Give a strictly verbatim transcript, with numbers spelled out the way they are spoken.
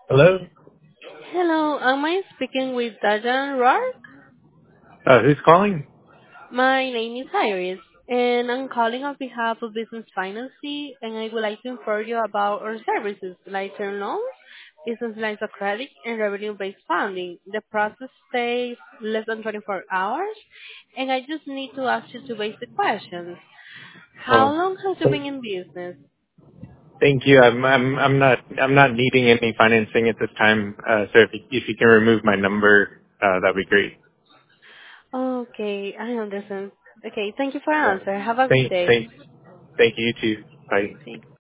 Hello? Hello, am I speaking with Dajan Roark? Uh, who's calling? My name is Iris, and I'm calling on behalf of Business Financy, and I would like to inform you about our services, like term loans, business lines of credit, and revenue-based funding. The process takes less than twenty-four hours, and I just need to ask you two basic questions. How Oh, long have you been in business? thank you. I'm I'm I'm not I'm not needing any financing at this time. Uh, so if you, if you can remove my number, uh, that'd be great. Okay, I understand. Okay, thank you for Uh, answer. Have a good thank day. thank thank you you too. Bye. Thank